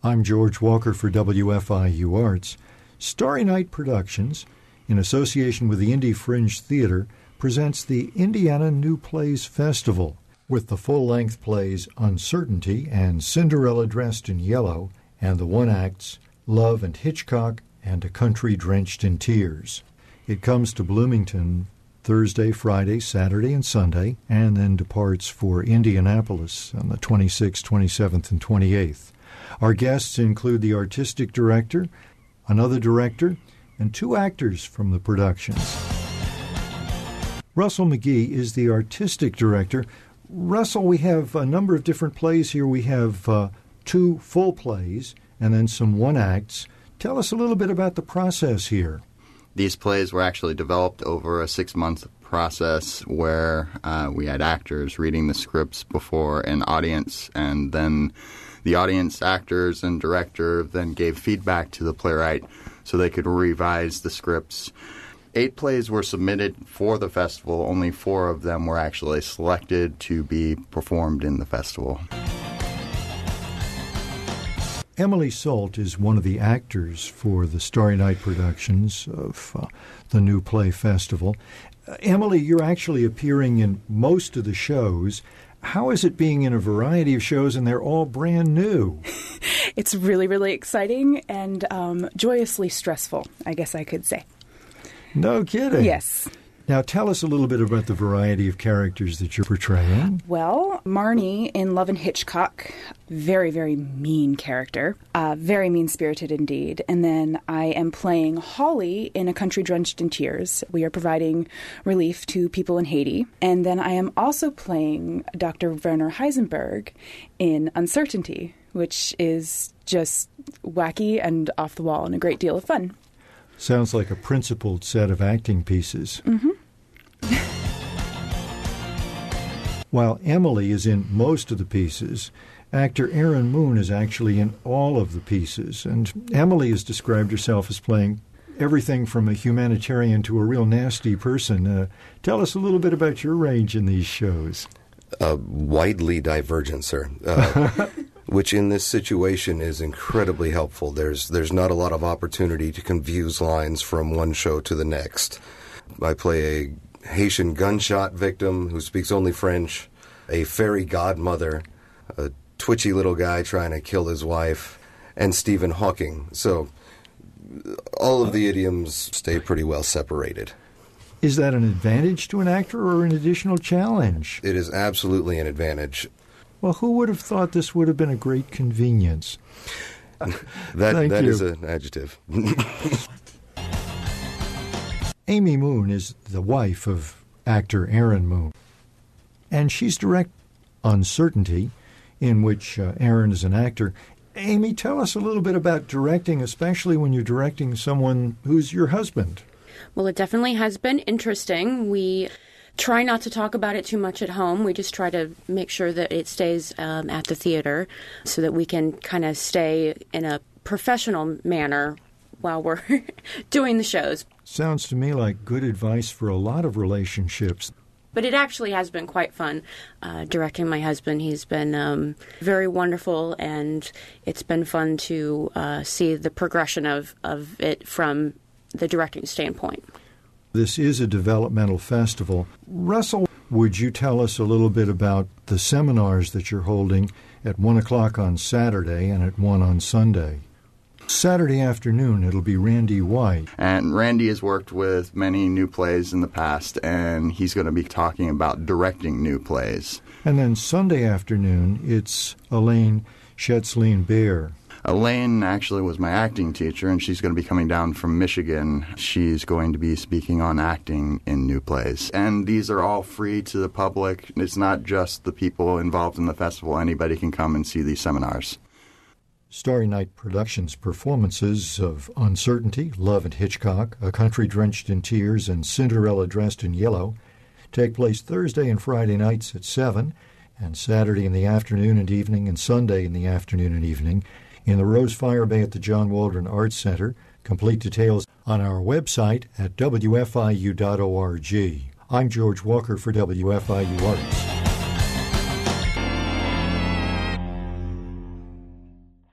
I'm George Walker for WFIU Arts. Starry Night Productions, in association with the Indie Fringe Theater, presents the Indiana New Plays Festival, with the full-length plays Uncertainty and Cinderella Dressed in Yellow, and the one-acts Love and Hitchcock and A Country Drenched in Tears. It comes to Bloomington Thursday, Friday, Saturday, and Sunday, and then departs for Indianapolis on the 26th, 27th, and 28th. Our guests include the artistic director, another director, and two actors from the productions. Russell McGee is the artistic director. Russell, we have a number of different plays here. We have two full plays and then some one-acts. Tell us a little bit about the process here. These plays were actually developed over a 6-month process where we had actors reading the scripts before an audience, and then the audience, actors, and director then gave feedback to the playwright so they could revise the scripts. 8 plays were submitted for the festival. Only 4 of them were actually selected to be performed in the festival. Emily Salt is one of the actors for the Starry Night Productions of the New Play Festival. Emily, you're actually appearing in most of the shows. How is it being in a variety of shows and they're all brand new? It's really, really exciting and joyously stressful, I guess I could say. No kidding. Yes. Now, tell us a little bit about the variety of characters that you're portraying. Well, Marnie in Love and Hitchcock, very, very mean character, very mean-spirited indeed. And then I am playing Holly in A Country Drenched in Tears. We are providing relief to people in Haiti. And then I am also playing Dr. Werner Heisenberg in Uncertainty, which is just wacky and off the wall and a great deal of fun. Sounds like a principled set of acting pieces. Mm-hmm. While Emily is in most of the pieces, actor Erin Moon is actually in all of the pieces. And Emily has described herself as playing everything from a humanitarian to a real nasty person. Tell us a little bit about your range in these shows. Widely divergent, sir. Which in this situation is incredibly helpful. There's not a lot of opportunity to confuse lines from one show to the next. I play a Haitian gunshot victim who speaks only French, a fairy godmother, a twitchy little guy trying to kill his wife, and Stephen Hawking. So all of the idioms stay pretty well separated. Is that an advantage to an actor or an additional challenge? It is absolutely an advantage. Well, who would have thought this would have been a great convenience? That is an adjective. Amy Moon is the wife of actor Erin Moon, and she's direct Uncertainty, in which Erin is an actor. Amy, tell us a little bit about directing, especially when you're directing someone who's your husband. Well, it definitely has been interesting. We try not to talk about it too much at home. We just try to make sure that it stays at the theater so that we can kind of stay in a professional manner while we're doing the shows. Sounds to me like good advice for a lot of relationships. But it actually has been quite fun directing my husband. He's been very wonderful, and it's been fun to see the progression of it from the directing standpoint. This is a developmental festival. Russell, would you tell us a little bit about the seminars that you're holding at 1 o'clock on Saturday and at 1 on Sunday? Saturday afternoon, it'll be Randy White. And Randy has worked with many new plays in the past, and he's going to be talking about directing new plays. And then Sunday afternoon, it's Elaine Shetzline-Bear. Elaine actually was my acting teacher, and she's going to be coming down from Michigan. She's going to be speaking on acting in new plays. And these are all free to the public. It's not just the people involved in the festival. Anybody can come and see these seminars. Starry Night Productions performances of Uncertainty, Love and Hitchcock, A Country Drenched in Tears, and Cinderella Dressed in Yellow take place Thursday and Friday nights at 7, and Saturday in the afternoon and evening, and Sunday in the afternoon and evening in the Rose Fire Bay at the John Waldron Arts Center. Complete details on our website at wfiu.org. I'm George Walker for WFIU Arts.